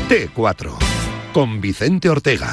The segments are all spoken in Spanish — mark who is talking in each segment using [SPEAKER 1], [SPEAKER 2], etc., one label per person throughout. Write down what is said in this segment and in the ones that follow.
[SPEAKER 1] T4 con Vicente Ortega.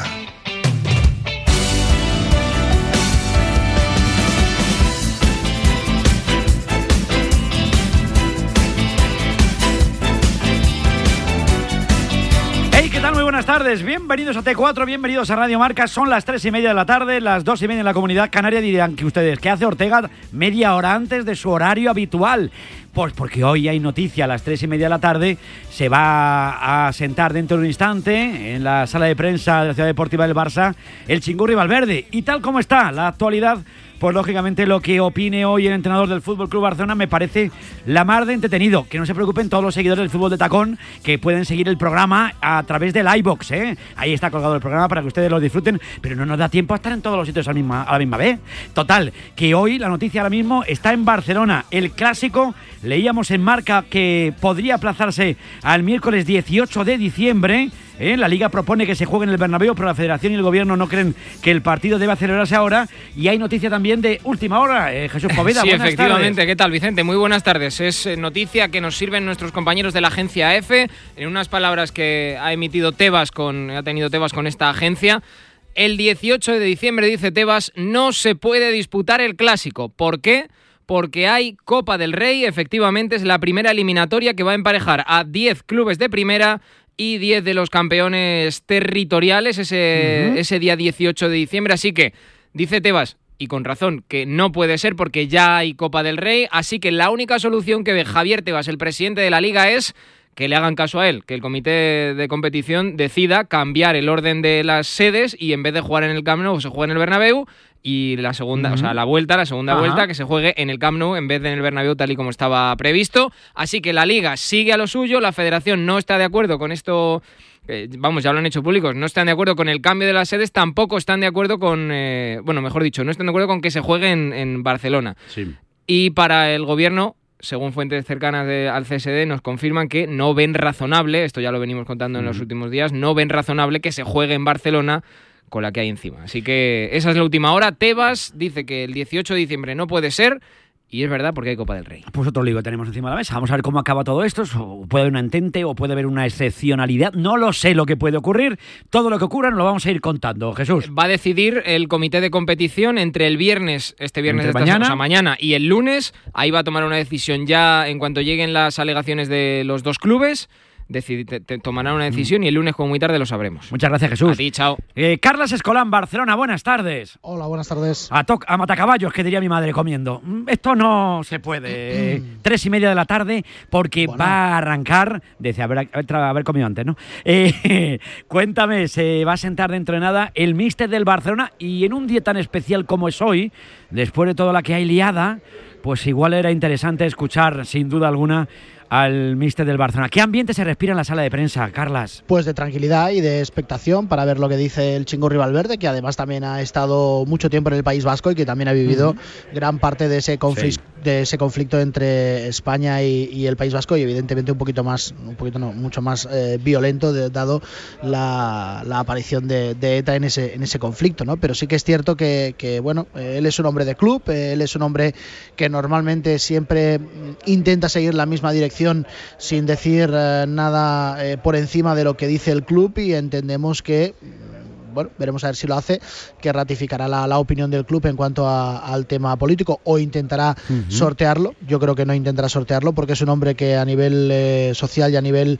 [SPEAKER 2] Muy buenas tardes, bienvenidos a T4, bienvenidos a Radio Marca. Son las 3:30 de la tarde, las 2:30 en la Comunidad Canaria. Dirán que ustedes, ¿qué hace Ortega media hora antes de su horario habitual? Pues porque hoy hay noticia. A las 3:30 de la tarde se va a sentar dentro de un instante en la sala de prensa de la Ciudad Deportiva del Barça el Chingurri Valverde. Y tal como está la actualidad, pues lógicamente lo que opine hoy el entrenador del Fútbol Club Barcelona me parece la mar de entretenido. Que no se preocupen todos los seguidores del fútbol de tacón, que pueden seguir el programa a través del iVoox, ¿eh? Ahí está colgado el programa para que ustedes lo disfruten, pero no nos da tiempo a estar en todos los sitios a la misma vez. Total, que hoy la noticia ahora mismo está en Barcelona. El clásico, leíamos en Marca que podría aplazarse al miércoles 18 de diciembre. La Liga propone que se juegue en el Bernabéu, pero la Federación y el Gobierno no creen que el partido deba celebrarse ahora. Y hay noticia también de última hora. Jesús Poveda,
[SPEAKER 3] sí,
[SPEAKER 2] buenas
[SPEAKER 3] efectivamente.
[SPEAKER 2] tardes.
[SPEAKER 3] ¿Qué tal, Vicente? Muy buenas tardes. Es noticia que nos sirven nuestros compañeros de la agencia EFE. En unas palabras que ha tenido Tebas con esta agencia. El 18 de diciembre, dice Tebas, no se puede disputar el Clásico. ¿Por qué? Porque hay Copa del Rey. Efectivamente, es la primera eliminatoria que va a emparejar a 10 clubes de primera y 10 de los campeones territoriales ese día 18 de diciembre. Así que, dice Tebas, y con razón, que no puede ser porque ya hay Copa del Rey. Así que la única solución que ve Javier Tebas, el presidente de la Liga, es que le hagan caso a él, que el comité de competición decida cambiar el orden de las sedes y en vez de jugar en el Camp Nou se juegue en el Bernabéu. Y la segunda, o sea, la segunda vuelta, que se juegue en el Camp Nou en vez de en el Bernabéu, tal y como estaba previsto. Así que la Liga sigue a lo suyo, la Federación no está de acuerdo con esto, ya lo han hecho públicos, no están de acuerdo con el cambio de las sedes, tampoco están de acuerdo con, no están de acuerdo con que se juegue en Barcelona. Sí. Y para el Gobierno, según fuentes cercanas al CSD, nos confirman que no ven razonable, esto ya lo venimos contando en los últimos días, no ven razonable que se juegue en Barcelona con la que hay encima. Así que esa es la última hora. Tebas dice que el 18 de diciembre no puede ser, y es verdad porque hay Copa del Rey.
[SPEAKER 2] Pues otro lío tenemos encima de la mesa. Vamos a ver cómo acaba todo esto. Puede haber un entente o puede haber una excepcionalidad. No lo sé lo que puede ocurrir. Todo lo que ocurra nos lo vamos a ir contando. Jesús.
[SPEAKER 3] Va a decidir el comité de competición entre el viernes, mañana y el lunes. Ahí va a tomar una decisión ya en cuanto lleguen las alegaciones de los dos clubes. Tomarán una decisión y el lunes como muy tarde lo sabremos.
[SPEAKER 2] Muchas gracias, Jesús.
[SPEAKER 3] A ti, chao.
[SPEAKER 2] Carlas Escolán, Barcelona, buenas tardes.
[SPEAKER 4] Hola, buenas tardes.
[SPEAKER 2] A matacaballos, que diría mi madre comiendo. Esto no se puede. 3:30 de la tarde, porque va a arrancar. Dice, haber comido antes, ¿no? Cuéntame, se va a sentar dentro de nada el míster del Barcelona, y en un día tan especial como es hoy, después de toda la que hay liada, pues igual era interesante escuchar, sin duda alguna, al míster del Barcelona. ¿Qué ambiente se respira en la sala de prensa, Carlas?
[SPEAKER 4] Pues de tranquilidad y de expectación para ver lo que dice el Chingurri Valverde, que además también ha estado mucho tiempo en el País Vasco y que también ha vivido gran parte de ese conflicto entre España y el País Vasco, y evidentemente mucho más violento, dado la aparición de ETA en ese conflicto, ¿no? Pero sí que es cierto que él es un hombre de club, él es un hombre que normalmente siempre intenta seguir la misma dirección sin decir nada por encima de lo que dice el club, y entendemos que, veremos a ver si lo hace, que ratificará la opinión del club en cuanto al tema político, o intentará sortearlo. Yo creo que no intentará sortearlo, porque es un hombre que a nivel social y a nivel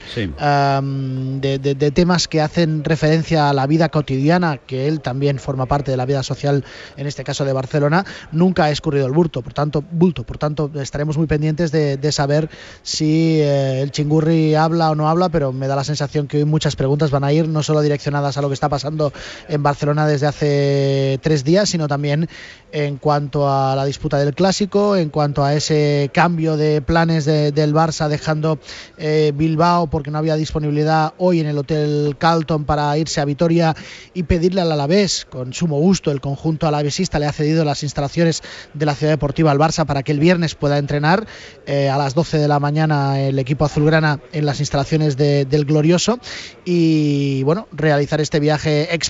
[SPEAKER 4] de temas que hacen referencia a la vida cotidiana, que él también forma parte de la vida social, en este caso de Barcelona, nunca ha escurrido el bulto. Por tanto, estaremos muy pendientes de saber si el Chingurri habla o no habla, pero me da la sensación que hoy muchas preguntas van a ir no solo direccionadas a lo que está pasando en Barcelona desde hace 3 días, sino también en cuanto a la disputa del Clásico, en cuanto a ese cambio de planes del Barça, dejando Bilbao porque no había disponibilidad hoy en el Hotel Carlton para irse a Vitoria, y pedirle al Alavés, con sumo gusto, el conjunto alavesista le ha cedido las instalaciones de la Ciudad Deportiva al Barça para que el viernes pueda entrenar a las 12 de la mañana el equipo azulgrana en las instalaciones del Glorioso, y realizar este viaje express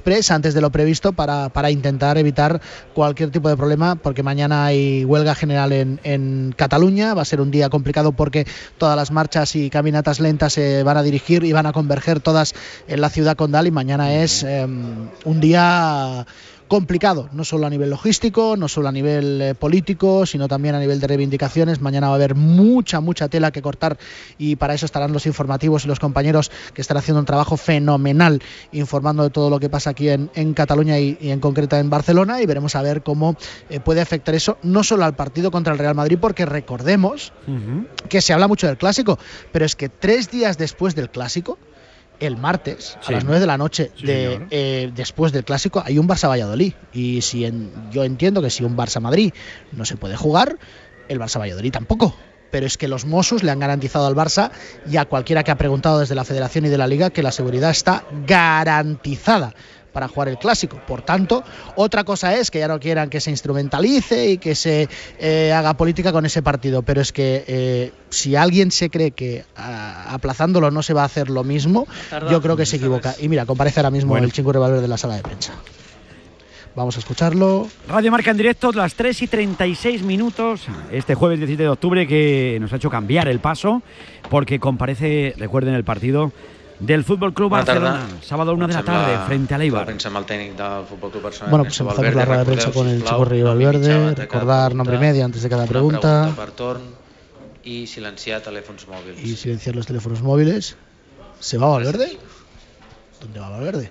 [SPEAKER 4] express antes de lo previsto para intentar evitar cualquier tipo de problema, porque mañana hay huelga general en Cataluña. Va a ser un día complicado porque todas las marchas y caminatas lentas se van a dirigir y van a converger todas en la ciudad condal, y mañana es un día complicado, no solo a nivel logístico, no solo a nivel político, sino también a nivel de reivindicaciones. Mañana va a haber mucha tela que cortar, y para eso estarán los informativos y los compañeros que están haciendo un trabajo fenomenal informando de todo lo que pasa aquí en Cataluña y en concreto en Barcelona, y veremos a ver cómo puede afectar eso no solo al partido contra el Real Madrid, porque recordemos que se habla mucho del Clásico, pero es que 3 días después del Clásico, el martes, a las 9 de la noche, después del Clásico, hay un Barça-Valladolid. Y yo entiendo que si un Barça-Madrid no se puede jugar, el Barça-Valladolid tampoco. Pero es que los Mossos le han garantizado al Barça y a cualquiera que ha preguntado desde la Federación y de la Liga que la seguridad está garantizada para jugar el Clásico. Por tanto, otra cosa es que ya no quieran que se instrumentalice y que se haga política con ese partido, pero es que si alguien se cree que aplazándolo no se va a hacer lo mismo, yo creo que se equivoca. Y mira, comparece ahora mismo el Chingurri Valverde de la sala de prensa. Vamos a escucharlo.
[SPEAKER 2] Radio Marca en directo, las 3:36, este jueves 17 de octubre, que nos ha hecho cambiar el paso, porque comparece, recuerden, el partido del Fútbol Club Barcelona, sábado 1 de la tarde, frente a Eibar.
[SPEAKER 4] Bueno, pues empezamos la rueda de prensa con el Chingurri Valverde. Recordar nombre y medio antes de cada pregunta.
[SPEAKER 5] Y silenciar teléfonos móviles.
[SPEAKER 4] Y silenciar los teléfonos móviles. ¿Se va Valverde? ¿Dónde va Valverde?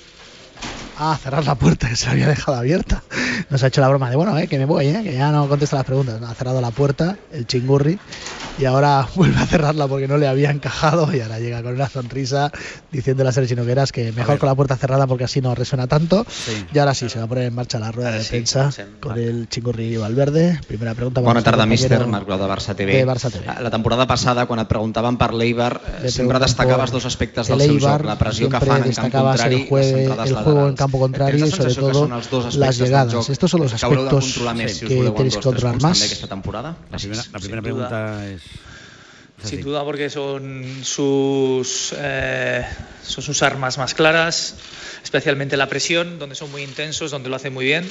[SPEAKER 4] Cerrar la puerta, que se la había dejado abierta. Nos ha hecho la broma de, bueno, que me voy, que ya no contesta las preguntas. Ha cerrado la puerta, el Chingurri, y ahora vuelve a cerrarla porque no le había encajado, y ahora llega con una sonrisa diciéndole a Sergi Nogueras que mejor con la puerta cerrada porque así no resuena tanto. Y ahora sí, se va a poner en marcha la rueda de prensa con el Chingurri Valverde. Primera pregunta.
[SPEAKER 6] Bona tarda, míster. Marc Blau de Barça TV.
[SPEAKER 4] De Barça TV.
[SPEAKER 6] La temporada passada, quan et preguntaven per l'Eibar, sempre destacaves dos aspectes del seu joc, la pressió que fan en camp contrari i les centrades laterals.
[SPEAKER 4] Contrario, y sobre todo las llegadas. Estos son los aspectos que tenéis que controlar más.
[SPEAKER 2] La primera pregunta es...
[SPEAKER 7] Sin duda, porque son sus armas más claras, especialmente la presión, donde son muy intensos, donde lo hacen muy bien.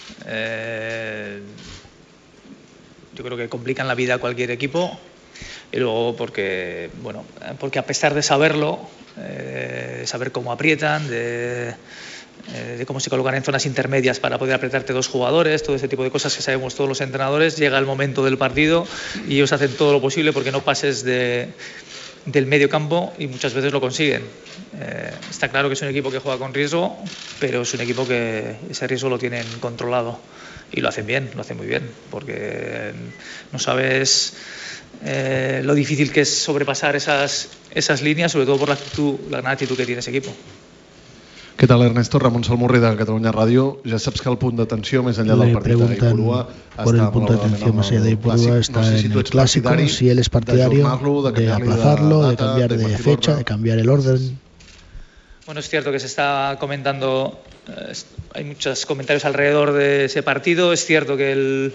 [SPEAKER 7] Yo creo que complican la vida a cualquier equipo. Y luego porque a pesar de saberlo, saber cómo aprietan, de cómo se colocan en zonas intermedias para poder apretarte 2 jugadores, todo ese tipo de cosas que sabemos todos los entrenadores, llega el momento del partido y ellos hacen todo lo posible porque no pases del medio campo, y muchas veces lo consiguen. Está claro que es un equipo que juega con riesgo, pero es un equipo que ese riesgo lo tienen controlado y lo hacen bien, lo hacen muy bien, porque no sabes lo difícil que es sobrepasar esas líneas, sobre todo por la gran actitud que tiene ese equipo.
[SPEAKER 8] Què tal, Ernesto? Ramon Salmurri de Catalunya Ràdio. Ja saps que el punt d'atenció més enllà del partit d'Ipurua
[SPEAKER 4] por el punto de atención más allá de Ipurua está en el Clásico, si él es partidario de aplazarlo, de cambiar de fecha, de cambiar el orden.
[SPEAKER 7] Bueno, es cierto que se está comentando, hay muchos comentarios alrededor de ese partido. Es cierto que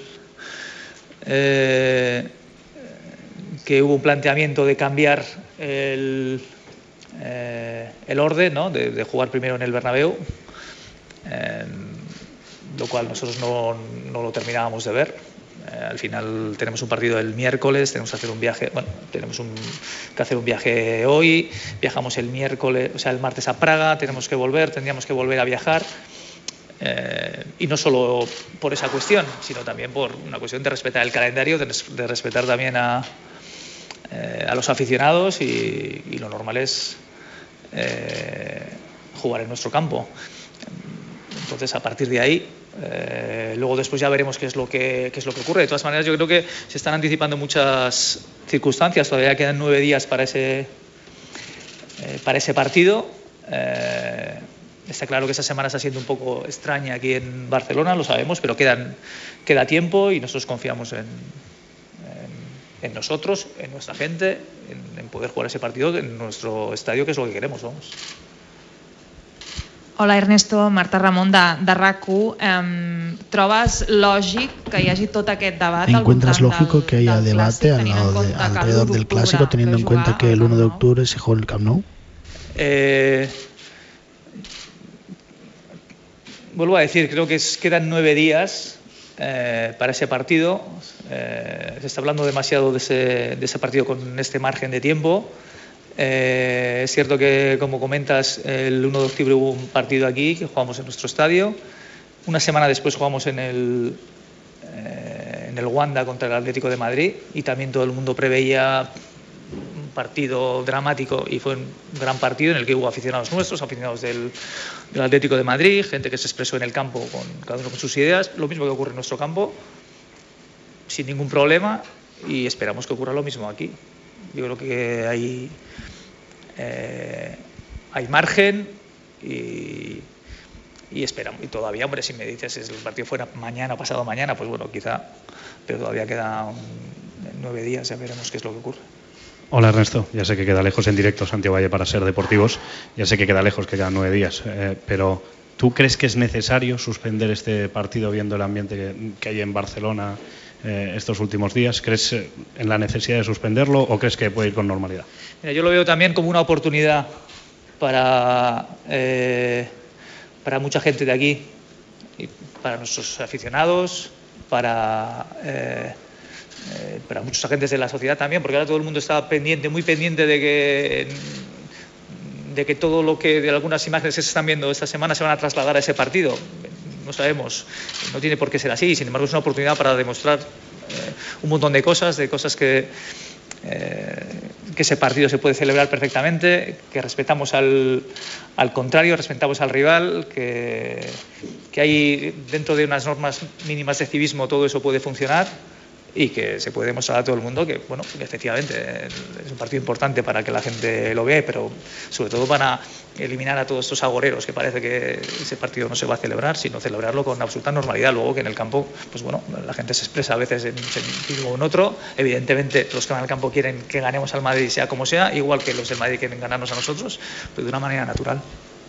[SPEAKER 7] que hubo un planteamiento de cambiar el orden, ¿no? de jugar primero en el Bernabéu, lo cual nosotros no lo terminábamos de ver. Al final tenemos un partido el miércoles, tenemos que hacer un viaje, que hacer un viaje hoy, viajamos el martes a Praga, tendríamos que volver a viajar, y no solo por esa cuestión, sino también por una cuestión de respetar el calendario, de respetar también a los aficionados, y lo normal es jugar en nuestro campo. Entonces, a partir de ahí, luego después ya veremos qué es lo que ocurre. De todas maneras, yo creo que se están anticipando muchas circunstancias. Todavía quedan 9 días para ese partido. Está claro que esta semana está siendo un poco extraña aquí en Barcelona, lo sabemos, pero queda tiempo, y nosotros confiamos en nosotros, en nuestra gente, en poder jugar ese partido en nuestro estadio, que es lo que queremos, vamos.
[SPEAKER 9] Hola, Ernesto, Marta Ramon de RAC1. ¿Trobes lògic que hi hagi tot aquest debat?
[SPEAKER 4] ¿Encuentras lógico que haya debate alrededor del Clásico, teniendo en cuenta que el 1 de octubre se juega en el Camp Nou?
[SPEAKER 7] vuelvo a decir, creo que quedan 9 días para ese partido. Se está hablando demasiado de ese partido con este margen de tiempo. Es cierto que, como comentas, el 1 de octubre hubo un partido aquí que jugamos en nuestro estadio. Una semana después jugamos en el Wanda contra el Atlético de Madrid, y también todo el mundo preveía un partido dramático, y fue un gran partido en el que hubo aficionados nuestros, aficionados del Atlético de Madrid, gente que se expresó en el campo cada uno con sus ideas. Lo mismo que ocurre en nuestro campo, sin ningún problema, y esperamos que ocurra lo mismo aquí. Yo creo que hay margen y esperamos. Y todavía, hombre, si me dices si el partido fuera mañana, pasado mañana, pues bueno, quizá, pero todavía quedan 9 días, ya veremos qué es lo que ocurre.
[SPEAKER 10] Hola Ernesto, ya sé que queda lejos en directo Santiago Valle para ser deportivos, ya sé que queda lejos, que quedan 9 días, pero ¿tú crees que es necesario suspender este partido viendo el ambiente que hay en Barcelona estos últimos días? ¿Crees en la necesidad de suspenderlo o crees que puede ir con normalidad?
[SPEAKER 7] Mira, yo lo veo también como una oportunidad para mucha gente de aquí, y para nuestros aficionados, para muchos agentes de la sociedad también, porque ahora todo el mundo está muy pendiente de que todo lo que de algunas imágenes que se están viendo esta semana se van a trasladar a ese partido. No sabemos, no tiene por qué ser así, sin embargo es una oportunidad para demostrar un montón de cosas que ese partido se puede celebrar perfectamente, que respetamos al contrario, respetamos al rival, que hay dentro de unas normas mínimas de civismo todo eso puede funcionar, y que se puede demostrar a todo el mundo que, bueno, efectivamente es un partido importante para que la gente lo vea, pero sobre todo para eliminar a todos estos agoreros que parece que ese partido no se va a celebrar, sino celebrarlo con absoluta normalidad. Luego que en el campo, pues bueno, la gente se expresa a veces en un sentido o en otro. Evidentemente los que van al campo quieren que ganemos al Madrid sea como sea, igual que los del Madrid quieren ganarnos a nosotros, pero de una manera natural.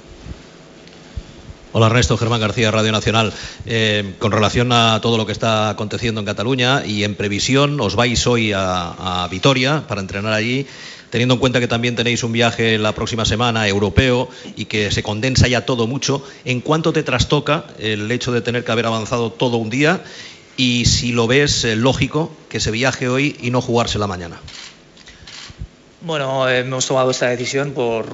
[SPEAKER 11] Hola Ernesto, Germán García, Radio Nacional. Con relación a todo lo que está aconteciendo en Cataluña y en previsión, os vais hoy a Vitoria para entrenar allí, teniendo en cuenta que también tenéis un viaje la próxima semana europeo y que se condensa ya todo mucho. ¿En cuánto te trastoca el hecho de tener que haber avanzado todo un día? Y si lo ves lógico que se viaje hoy y no jugársela mañana.
[SPEAKER 7] Bueno, hemos tomado esta decisión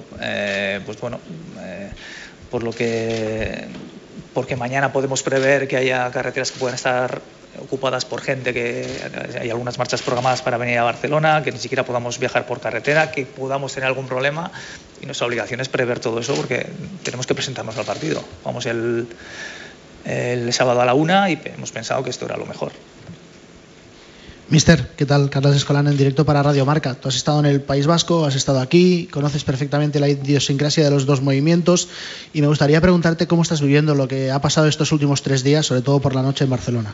[SPEAKER 7] porque mañana podemos prever que haya carreteras que puedan estar ocupadas por gente, que hay algunas marchas programadas para venir a Barcelona, que ni siquiera podamos viajar por carretera, que podamos tener algún problema, y nuestra obligación es prever todo eso porque tenemos que presentarnos al partido. Vamos el sábado a la 1 y hemos pensado que esto era lo mejor.
[SPEAKER 4] Mister, ¿qué tal? Carlos Escolán en directo para Radio Marca. Tú has estado en el País Vasco, has estado aquí, conoces perfectamente la idiosincrasia de los dos movimientos, y me gustaría preguntarte cómo estás viviendo lo que ha pasado estos últimos 3 días, sobre todo por la noche en Barcelona.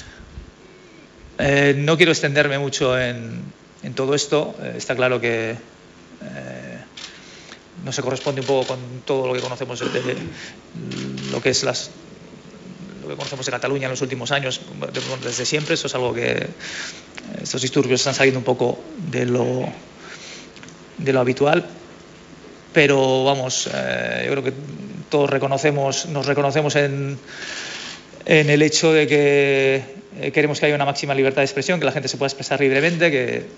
[SPEAKER 7] No quiero extenderme mucho en todo esto. Está claro que no se corresponde un poco con todo lo que conocemos de lo que es lo que conocemos de Cataluña en los últimos años, desde siempre. Eso es algo que estos disturbios están saliendo un poco de lo habitual, pero vamos, yo creo que todos nos reconocemos en el hecho de que queremos que haya una máxima libertad de expresión, que la gente se pueda expresar libremente, que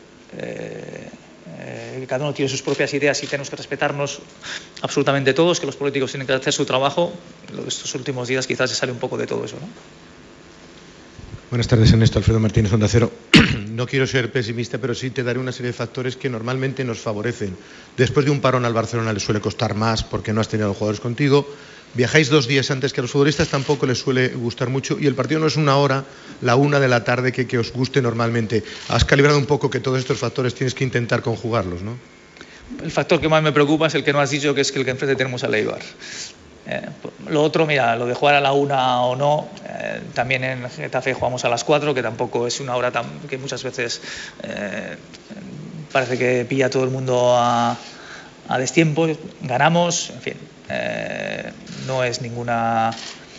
[SPEAKER 7] cada uno tiene sus propias ideas y tenemos que respetarnos absolutamente todos, que los políticos tienen que hacer su trabajo. Lo de estos últimos días quizás se sale un poco de todo eso, ¿no?
[SPEAKER 12] Buenas tardes, Ernesto. Alfredo Martínez, Onda Cero. No quiero ser pesimista, pero sí te daré una serie de factores que normalmente nos favorecen. Después de un parón al Barcelona le suele costar más porque no has tenido a los jugadores contigo. Viajáis 2 días antes, que a los futbolistas tampoco les suele gustar mucho, y el partido no es una hora, la 1 de la tarde, que os guste normalmente. Has calibrado un poco que todos estos factores tienes que intentar conjugarlos, ¿no?
[SPEAKER 7] El factor que más me preocupa es el que no has dicho, que es que el que enfrente tenemos a Eibar. Lo otro, mira, lo de jugar a la 1 o no, también en Getafe jugamos a las 4, que tampoco es una hora que muchas veces parece que pilla a todo el mundo a destiempo. Ganamos, en fin, no es ninguna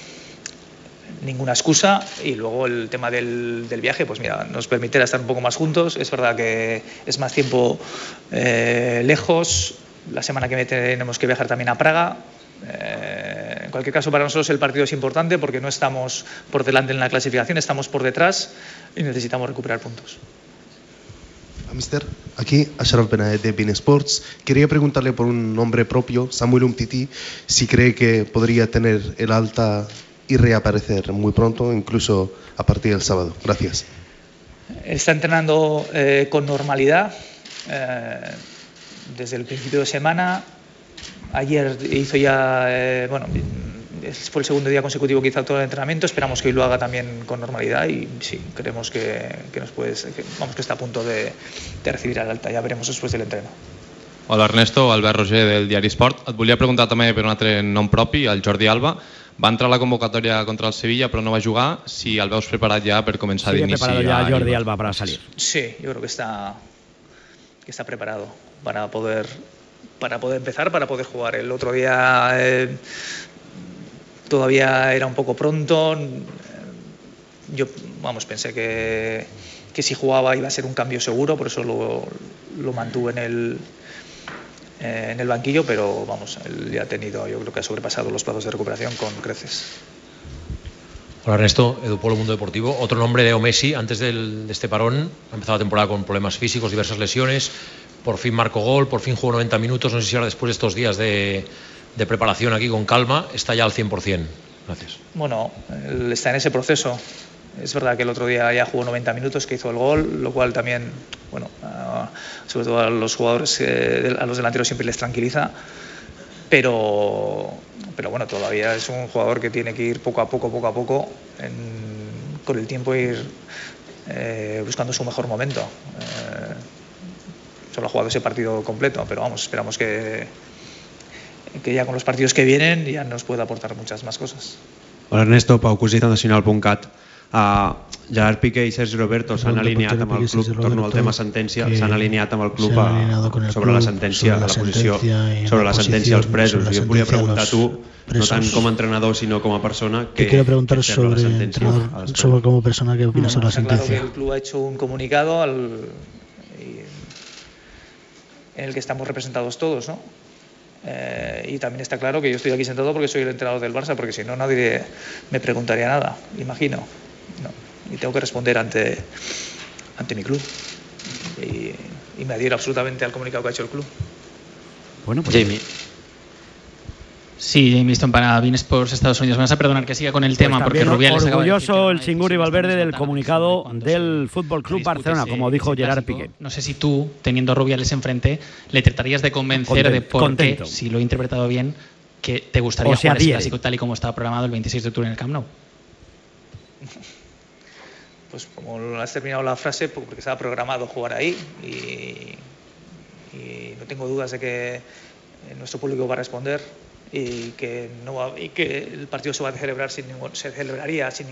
[SPEAKER 7] excusa. Y luego el tema del viaje, pues mira, nos permitirá estar un poco más juntos. Es verdad que es más tiempo lejos. La semana que viene tenemos que viajar también a Praga, En cualquier caso, para nosotros el partido es importante porque no estamos por delante en la clasificación, estamos por detrás y necesitamos recuperar puntos.
[SPEAKER 13] Mister, aquí Ashraf Benaed de Bein Sports. Quería preguntarle por un nombre propio, Samuel Umtiti, si cree que podría tener el alta y reaparecer muy pronto, incluso a partir del sábado. Gracias.
[SPEAKER 7] Está entrenando con normalidad desde el principio de semana. Ayer hizo ya, fue el segundo día consecutivo que hizo todo el entrenamiento. Esperamos que hoy lo haga también con normalidad y sí, creemos que está a punto de recibir el alta. Ya veremos después del entreno.
[SPEAKER 14] Hola Ernesto, Albert Roger del Diari Sport. Et volia preguntar també per un altre nom propi, el Jordi Alba. Va entrar a la convocatòria contra el Sevilla però no va jugar. Si el veus preparat ja per començar d'inici.
[SPEAKER 2] Sigue preparado ya Jordi Alba para salir.
[SPEAKER 7] Sí, yo creo que está preparado para poder empezar, para poder jugar. El otro día todavía era un poco pronto. Yo pensé que si jugaba iba a ser un cambio seguro, por eso lo mantuve en el banquillo, pero él ya ha tenido, yo creo que ha sobrepasado los plazos de recuperación con creces.
[SPEAKER 15] Hola Ernesto, Edu Polo, Mundo Deportivo. Otro nombre, Leo Messi, antes de este parón, ha empezado la temporada con problemas físicos, diversas lesiones, por fin marcó gol, por fin jugó 90 minutos, no sé si ahora después de estos días de preparación aquí con calma, está ya al 100%. Gracias.
[SPEAKER 7] Bueno, él está en ese proceso. Es verdad que el otro día ya jugó 90 minutos, que hizo el gol, lo cual también, sobre todo a los jugadores, a los delanteros siempre les tranquiliza, pero bueno, todavía es un jugador que tiene que ir poco a poco, con el tiempo ir buscando su mejor momento. Solo ha jugado ese partido completo, pero esperamos que ya con los partidos que vienen ya nos pueda aportar muchas más cosas.
[SPEAKER 16] Hola Ernesto, Pau Cusí, nacional.cat. Gerard Piqué i Sergi Roberto s'han alineat amb el club, torno al tema sentència, s'han alineat amb el club sobre la sentència, a la posició sobre la sentència als presos. Jo et volia preguntar tu, no tant com a entrenador, sinó com a persona,
[SPEAKER 4] ¿qué opinas sobre la sentencia? Sobre como persona, ¿qué opinas sobre la sentencia?
[SPEAKER 7] Claro que el club ha hecho un comunicado en el que estamos representados todos, ¿no? Y también está claro que yo estoy aquí sentado porque soy el entrenador del Barça, porque si no nadie me preguntaría nada, imagino. No, y tengo que responder ante mi club y me adhiero absolutamente al comunicado que ha hecho el club.
[SPEAKER 2] Bueno, pues
[SPEAKER 17] Jamie. Sí, Jamie Stone para Bein Sports Estados Unidos. Me vas a perdonar que siga con el tema porque Rubiales acaba de decir
[SPEAKER 2] orgulloso el Chingurri Valverde del comunicado del Fútbol Club Barcelona, como dijo Gerard Piqué.
[SPEAKER 17] No sé si tú, teniendo a Rubiales enfrente, le tratarías de convencer de por qué, si lo he interpretado bien, que te gustaría jugar ese clásico tal y como estaba programado el 26 de octubre en el Camp Nou.
[SPEAKER 7] Pues como has terminado la frase, porque estaba programado jugar ahí y no tengo dudas de que nuestro público va a responder y que el partido se celebraría sin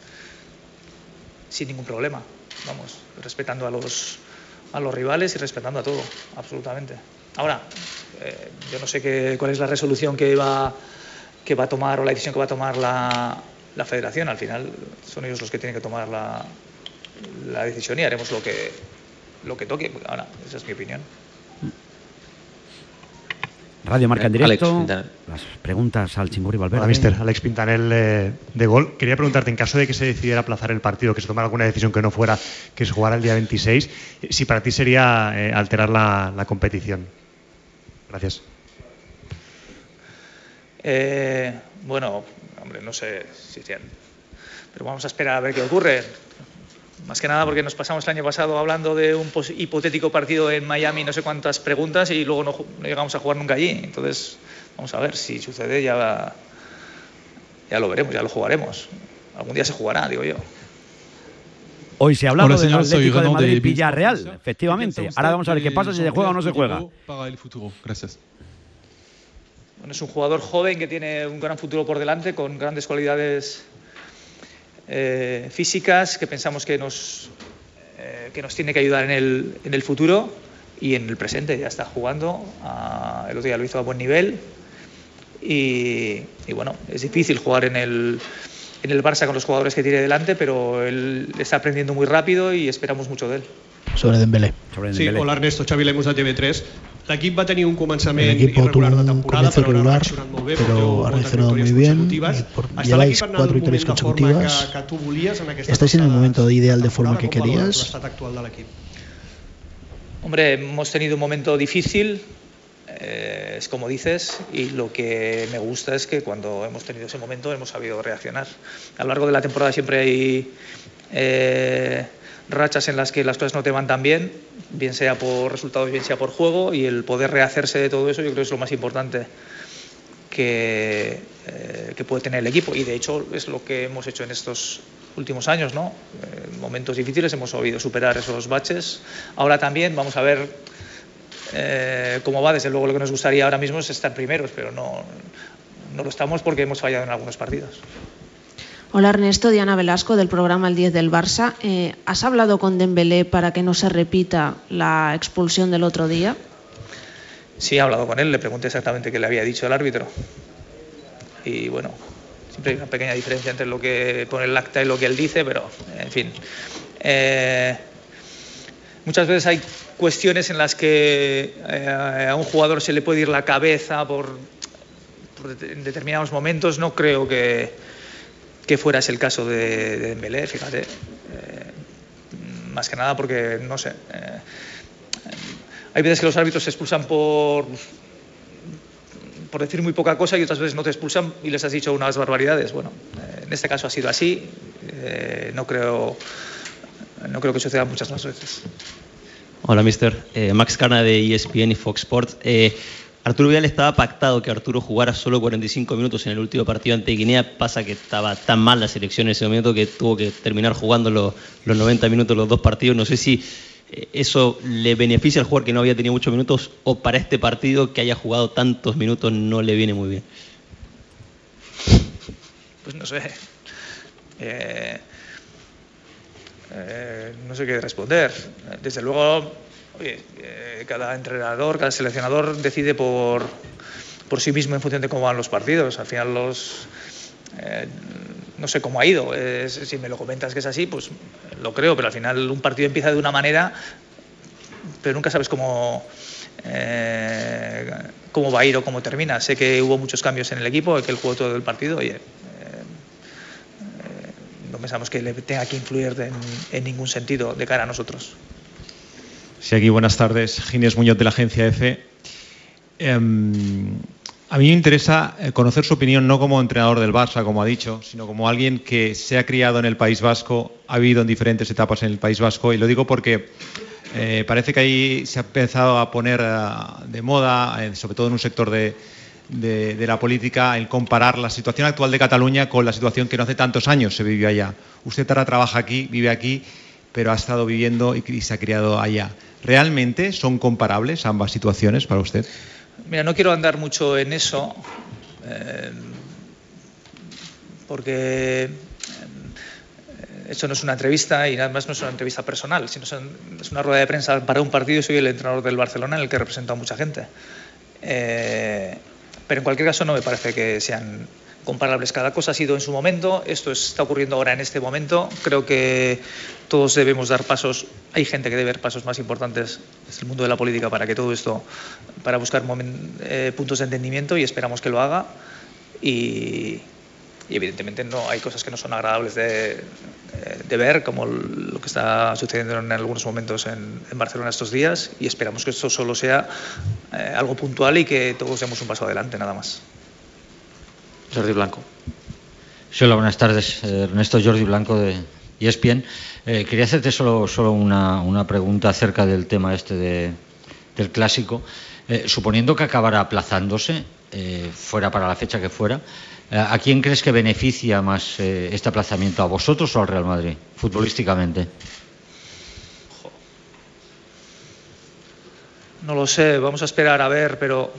[SPEAKER 7] ningún problema, respetando a los rivales y respetando a todo, absolutamente. Ahora, yo no sé cuál es la resolución que va a tomar o la decisión que va a tomar la federación. Al final son ellos los que tienen que tomar la decisión y haremos lo que toque. Ahora, esa es mi opinión.
[SPEAKER 2] Radio Marca en directo. Las preguntas al Chingurri Valverde.
[SPEAKER 18] Hola, mister. Alex Pintanel de Gol. Quería preguntarte, en caso de que se decidiera aplazar el partido, que se tomara alguna decisión que no fuera que se jugara el día 26, si para ti sería alterar la competición. Gracias.
[SPEAKER 7] Bueno, hombre, no sé si sean, pero vamos a esperar a ver qué ocurre. Más que nada porque nos pasamos el año pasado hablando de un hipotético partido en Miami, no sé cuántas preguntas, y luego no llegamos a jugar nunca allí. Entonces, vamos a ver si sucede, ya lo veremos, ya lo jugaremos. Algún día se jugará, digo yo.
[SPEAKER 2] Hoy se ha hablado del Atlético de Madrid Villarreal, efectivamente. Ahora vamos a ver qué pasa, si se juega o no se juega.
[SPEAKER 18] Gracias.
[SPEAKER 7] Bueno, es un jugador joven que tiene un gran futuro por delante, con grandes cualidades físicas, que pensamos que nos tiene que ayudar en el futuro y en el presente. Ya está jugando, el otro día lo hizo a buen nivel y bueno, es difícil jugar en el Barça con los jugadores que tiene delante, pero él está aprendiendo muy rápido y esperamos mucho de él.
[SPEAKER 4] sobre Dembélé.
[SPEAKER 19] Sí, hola Ernesto, Xavi Lemus de TV3. L'equip va tenir un començament irregular de temporada, però ha reaccionat molt bé,
[SPEAKER 4] pero ha reaccionado muy bien. Lleváis 4 victorias consecutivas. ¿Estáis en el momento ideal de forma que querías?
[SPEAKER 7] Hombre, hemos tenido un momento difícil, es como dices, y lo que me gusta es que cuando hemos tenido ese momento hemos sabido reaccionar. A lo largo de la temporada siempre hay rachas en las que las cosas no te van tan bien, bien sea por resultados, bien sea por juego, y el poder rehacerse de todo eso yo creo que es lo más importante que puede tener el equipo, y de hecho es lo que hemos hecho en estos últimos años, ¿no? En momentos difíciles hemos sabido superar esos baches. Ahora también vamos a ver cómo va. Desde luego lo que nos gustaría ahora mismo es estar primeros, pero no lo estamos porque hemos fallado en algunos partidos.
[SPEAKER 20] Hola Ernesto, Diana Velasco del programa El 10 del Barça. ¿Has hablado con Dembélé para que no se repita la expulsión del otro día?
[SPEAKER 7] Sí, he hablado con él, le pregunté exactamente qué le había dicho el árbitro. Y bueno, siempre hay una pequeña diferencia entre lo que pone el acta y lo que él dice, pero en fin. Muchas veces hay cuestiones en las que a un jugador se le puede ir la cabeza en determinados momentos. No creo que fuera ese el caso de Dembélé, fíjate. Más que nada porque, no sé, hay veces que los árbitros se expulsan por decir muy poca cosa y otras veces no te expulsan y les has dicho unas barbaridades. Bueno, en este caso ha sido así. No creo que suceda muchas más veces.
[SPEAKER 21] Hola, mister. Max Carna de ESPN y Fox Sports. Arturo Vidal estaba pactado que Arturo jugara solo 45 minutos en el último partido ante Guinea. Pasa que estaba tan mal la selección en ese momento que tuvo que terminar jugando los 90 minutos los dos partidos. No sé si eso le beneficia al jugador que no había tenido muchos minutos, o para este partido que haya jugado tantos minutos no le viene muy bien.
[SPEAKER 7] Pues no sé. No sé qué responder. Desde luego, oye, cada entrenador, cada seleccionador decide por sí mismo en función de cómo van los partidos. Al final no sé cómo ha ido. Si me lo comentas que es así, pues lo creo, pero al final un partido empieza de una manera, pero nunca sabes cómo va a ir o cómo termina. Sé que hubo muchos cambios en el equipo, que él jugó todo el partido. Oye, no pensamos que le tenga que influir en ningún sentido de cara a nosotros.
[SPEAKER 18] Sí, aquí buenas tardes, Ginés Muñoz de la agencia EFE. A mí me interesa conocer su opinión no como entrenador del Barça, como ha dicho, sino como alguien que se ha criado en el País Vasco, ha vivido en diferentes etapas en el País Vasco, y lo digo porque parece que ahí se ha empezado a poner de moda, sobre todo en un sector de la política, el comparar la situación actual de Cataluña con la situación que no hace tantos años se vivió allá. Usted ahora trabaja aquí, vive aquí, pero ha estado viviendo y se ha criado allá. ¿Realmente son comparables ambas situaciones para usted?
[SPEAKER 7] Mira, no quiero andar mucho en eso, porque esto no es una entrevista y nada más no es una entrevista personal, sino es una rueda de prensa para un partido y soy el entrenador del Barcelona en el que represento a mucha gente. Pero en cualquier caso no me parece que sean comparables. Cada cosa ha sido en su momento, esto está ocurriendo ahora en este momento. Creo que todos debemos dar pasos, hay gente que debe dar pasos más importantes desde el mundo de la política para que todo esto, para buscar puntos de entendimiento, y esperamos que lo haga. Y evidentemente no hay cosas que no son agradables de ver, como lo que está sucediendo en algunos momentos en Barcelona estos días, y esperamos que esto solo sea algo puntual y que todos demos un paso adelante, nada más.
[SPEAKER 22] Jordi Blanco. Sí, hola, buenas tardes. Ernesto, Jordi Blanco de ESPN. Quería hacerte solo una pregunta acerca del tema del clásico. Suponiendo que acabara aplazándose, fuera para la fecha que fuera, ¿a quién crees que beneficia más este aplazamiento? ¿A vosotros o al Real Madrid, futbolísticamente?
[SPEAKER 7] No lo sé, vamos a esperar a ver, pero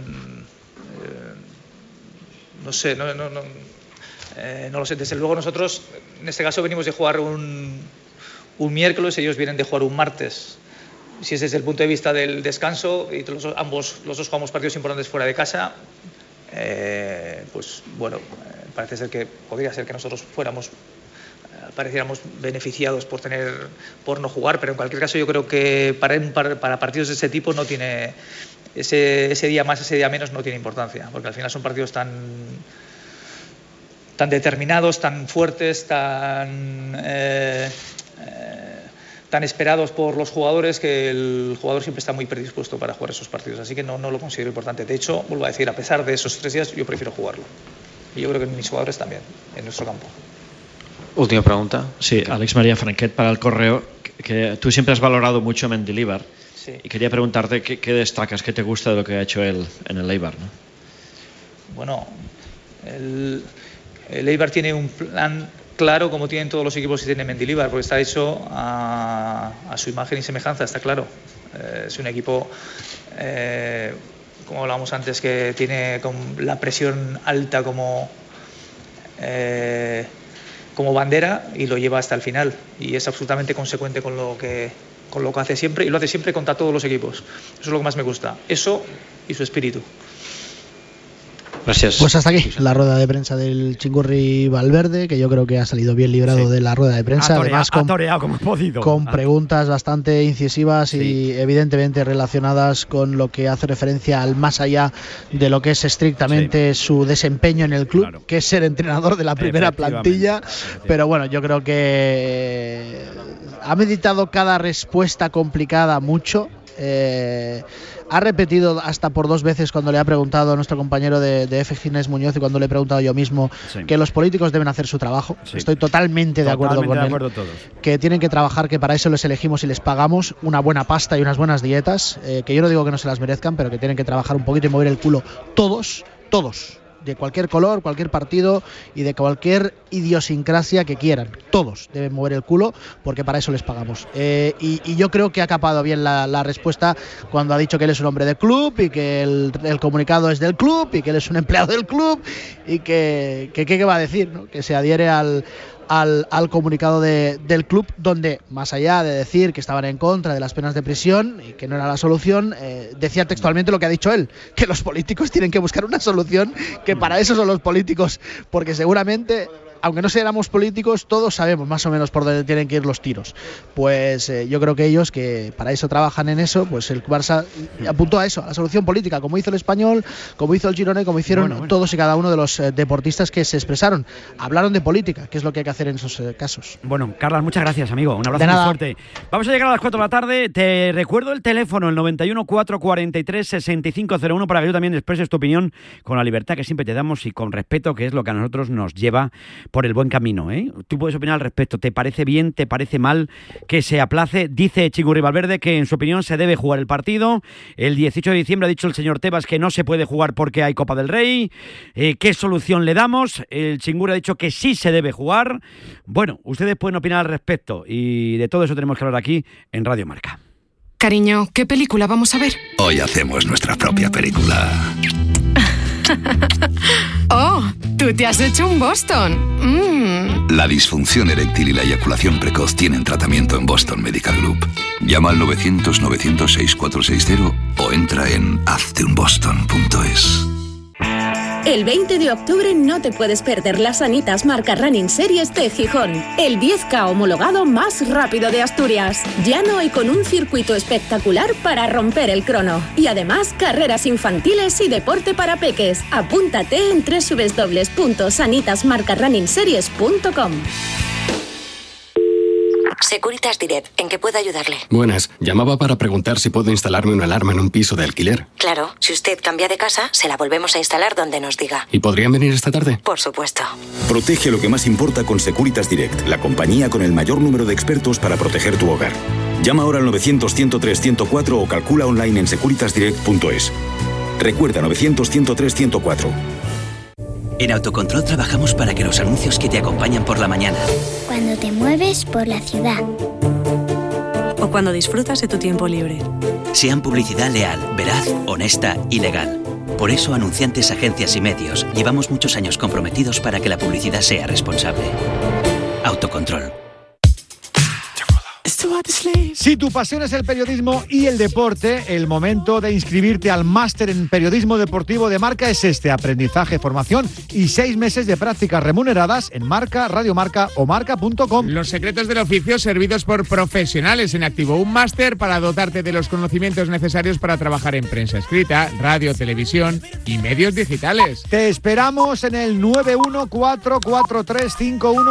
[SPEAKER 7] no sé, no lo sé. Desde luego nosotros, en este caso, venimos de jugar un miércoles, ellos vienen de jugar un martes. Si es desde el punto de vista del descanso, y los dos jugamos partidos importantes fuera de casa, pues bueno, parece ser que podría ser que nosotros fuéramos pareciéramos beneficiados por no jugar, pero en cualquier caso yo creo que para partidos de ese tipo no tiene ese día más, ese día menos no tiene importancia, porque al final son partidos tan determinados, tan fuertes, tan esperados por los jugadores, que el jugador siempre está muy predispuesto para jugar esos partidos, así que no lo considero importante. De hecho, vuelvo a decir, a pesar de esos 3 días, yo prefiero jugarlo. Y yo creo que mis jugadores también, en nuestro campo.
[SPEAKER 5] Última pregunta.
[SPEAKER 1] Sí, Alex María Franquet para El Correo, que tú siempre has valorado mucho a Mendilibar.
[SPEAKER 7] Sí.
[SPEAKER 1] Y quería preguntarte qué destacas, qué te gusta de lo que ha hecho él en el Eibar, ¿no?
[SPEAKER 7] Bueno, el Eibar tiene un plan claro, como tienen todos los equipos que tiene Mendilibar, porque está hecho a su imagen y semejanza, está claro. Es un equipo, como hablábamos antes, que tiene con la presión alta como bandera y lo lleva hasta el final, y es absolutamente consecuente con lo que hace siempre, y lo hace siempre contra todos los equipos. Eso es lo que más me gusta, eso y su espíritu.
[SPEAKER 5] Gracias.
[SPEAKER 4] Pues hasta aquí la rueda de prensa del Chingurri Valverde, que yo creo que ha salido bien librado de la rueda de prensa, además con preguntas bastante incisivas y evidentemente relacionadas con lo que hace referencia al más allá de lo que es estrictamente su desempeño en el club, que es ser entrenador de la primera plantilla. Pero bueno, yo creo que ha meditado cada respuesta complicada mucho. Ha repetido hasta por 2 veces cuando le ha preguntado a nuestro compañero de F. Ginés Muñoz, y cuando le he preguntado yo mismo, que los políticos deben hacer su trabajo. Estoy totalmente de acuerdo con él. Que tienen que trabajar, que para eso les elegimos y les pagamos una buena pasta y unas buenas dietas, que yo no digo que no se las merezcan, pero que tienen que trabajar un poquito y mover el culo todos, de cualquier color, cualquier partido y de cualquier idiosincrasia que quieran. Todos deben mover el culo, porque para eso les pagamos. Y yo creo que ha capado bien la respuesta cuando ha dicho que él es un hombre de club y que el comunicado es del club y que él es un empleado del club y que ¿qué va a decir, ¿no? Que se adhiere al comunicado del club, donde, más allá de decir que estaban en contra de las penas de prisión y que no era la solución, decía textualmente lo que ha dicho él, que los políticos tienen que buscar una solución, que para eso son los políticos, porque seguramente, aunque no seamos políticos, todos sabemos más o menos por dónde tienen que ir los tiros. Pues yo creo que ellos, que para eso trabajan en eso, pues el Barça apuntó a eso, a la solución política, como hizo el Español, como hizo el Girona y como hicieron todos y cada uno de los deportistas que se expresaron. Hablaron de política, que es lo que hay que hacer en esos casos.
[SPEAKER 2] Bueno, Carlas, muchas gracias, amigo. Un abrazo muy fuerte. Vamos a llegar a las 4 de la tarde. Te recuerdo el teléfono, el 91 443 6501, para que tú también expreses tu opinión con la libertad que siempre te damos y con respeto, que es lo que a nosotros nos lleva por el buen camino, ¿eh? Tú puedes opinar al respecto. ¿Te parece bien? ¿Te parece mal que se aplace? Dice Chingurri Valverde que en su opinión se debe jugar el partido. El 18 de diciembre ha dicho el señor Tebas que no se puede jugar porque hay Copa del Rey. ¿Qué solución le damos? El Chingurri ha dicho que sí se debe jugar. Bueno, ustedes pueden opinar al respecto y de todo eso tenemos que hablar aquí en Radio Marca.
[SPEAKER 3] Cariño, ¿qué película vamos a ver?
[SPEAKER 23] Hoy hacemos nuestra propia película.
[SPEAKER 3] ¡Oh! ¡Tú te has hecho un Boston!
[SPEAKER 23] La disfunción eréctil y la eyaculación precoz tienen tratamiento en Boston Medical Group. Llama al 900-900-6460 o entra en hazteunboston.es.
[SPEAKER 24] El 20 de octubre no te puedes perder las Sanitas Marca Running Series de Gijón, el 10K homologado más rápido de Asturias, llano y con un circuito espectacular para romper el crono. Y además, carreras infantiles y deporte para peques. Apúntate en www.sanitasmarcarunningseries.com.
[SPEAKER 25] Securitas Direct, ¿en qué puedo ayudarle?
[SPEAKER 26] Buenas, llamaba para preguntar si puedo instalarme una alarma en un piso de alquiler.
[SPEAKER 25] Claro, si usted cambia de casa, se la volvemos a instalar donde nos diga.
[SPEAKER 26] ¿Y podrían venir esta tarde?
[SPEAKER 25] Por supuesto.
[SPEAKER 23] Protege lo que más importa con Securitas Direct, la compañía con el mayor número de expertos para proteger tu hogar. Llama ahora al 900-103-104 o calcula online en securitasdirect.es. Recuerda, 900-103-104.
[SPEAKER 27] En Autocontrol trabajamos para que los anuncios que te acompañan por la mañana,
[SPEAKER 28] cuando te mueves por la ciudad,
[SPEAKER 29] o cuando disfrutas de tu tiempo libre,
[SPEAKER 27] sean publicidad leal, veraz, honesta y legal. Por eso, anunciantes, agencias y medios, llevamos muchos años comprometidos para que la publicidad sea responsable. Autocontrol.
[SPEAKER 2] Si tu pasión es el periodismo y el deporte, el momento de inscribirte al máster en periodismo deportivo de Marca es este: aprendizaje, formación y 6 meses de prácticas remuneradas en Marca, Radio Marca o marca.com.
[SPEAKER 6] Los secretos del oficio servidos por profesionales en activo. Un máster para dotarte de los conocimientos necesarios para trabajar en prensa escrita, radio, televisión y medios digitales.
[SPEAKER 2] Te esperamos en el 9144351.